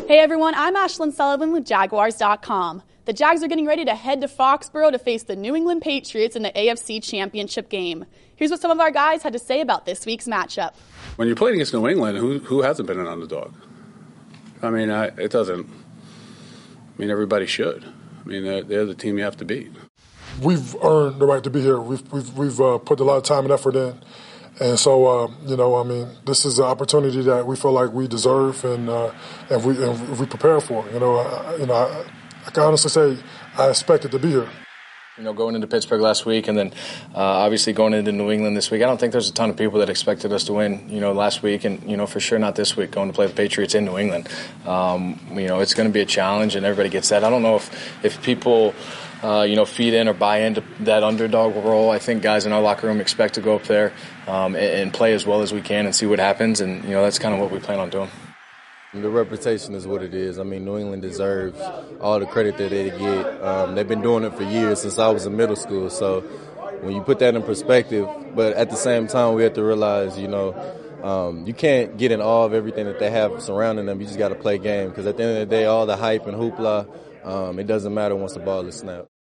Hey everyone, I'm Ashlyn Sullivan with Jaguars.com. The Jags are getting ready to head to Foxborough to face the New England Patriots in the AFC Championship game. Here's what some of our guys had to say about this week's matchup. When you're playing against New England, who hasn't been an underdog? I mean, it doesn't. I mean, everybody should. I mean, they're the team you have to beat. We've earned the right to be here. We've put a lot of time and effort in. And so, this is an opportunity that we feel like we deserve and we prepare for. I can honestly say I expected to be here. Going into Pittsburgh last week and then obviously going into New England this week, I don't think there's a ton of people that expected us to win, last week and, for sure not this week, going to play the Patriots in New England. It's going to be a challenge and everybody gets that. I don't know if people feed in or buy into that underdog role. I think guys in our locker room expect to go up there and play as well as we can and see what happens, and that's kind of what we plan on doing. The reputation is what it is. I mean, New England deserves all the credit that they get. They've been doing it for years, since I was in middle school. So when you put that in perspective, but at the same time, we have to realize, you can't get in awe of everything that they have surrounding them. You just got to play game, because at the end of the day, all the hype and hoopla, it doesn't matter once the ball is snapped.